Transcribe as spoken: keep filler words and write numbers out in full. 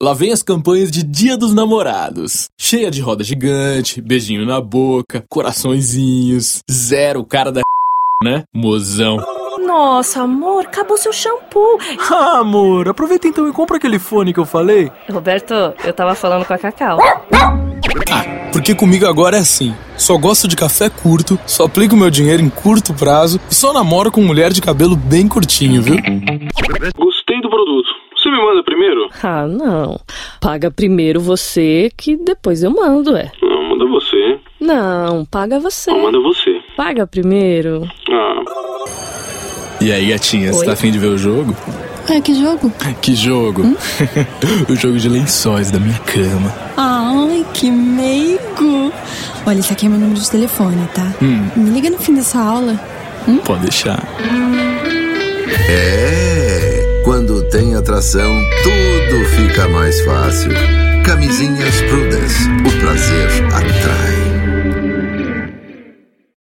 Lá vem as campanhas de Dia dos Namorados. Cheia de roda gigante, beijinho na boca, coraçõezinhos, zero cara da né? Mozão. Nossa, amor, acabou seu shampoo. Ah, amor, aproveita então e compra aquele fone que eu falei. Roberto, eu tava falando com a Cacau. Ah, porque comigo agora é assim. Só gosto de café curto, só aplico meu dinheiro em curto prazo e só namoro com mulher de cabelo bem curtinho, viu? Gostei do produto. Você me manda primeiro? Ah, não. Paga primeiro você, que depois eu mando, é. Não, manda você. Não, paga você. Não, manda você. Paga primeiro. Ah. E aí, gatinha, você tá afim de ver o jogo? É, que jogo? Que jogo? Hum? O jogo de lençóis da minha cama. Ai, que meigo. Olha, esse aqui é meu número de telefone, tá? Hum. Me liga no fim dessa aula. Hum? Pode deixar. É, quando tem atração, tudo fica mais fácil. Camisinhas Prudence, o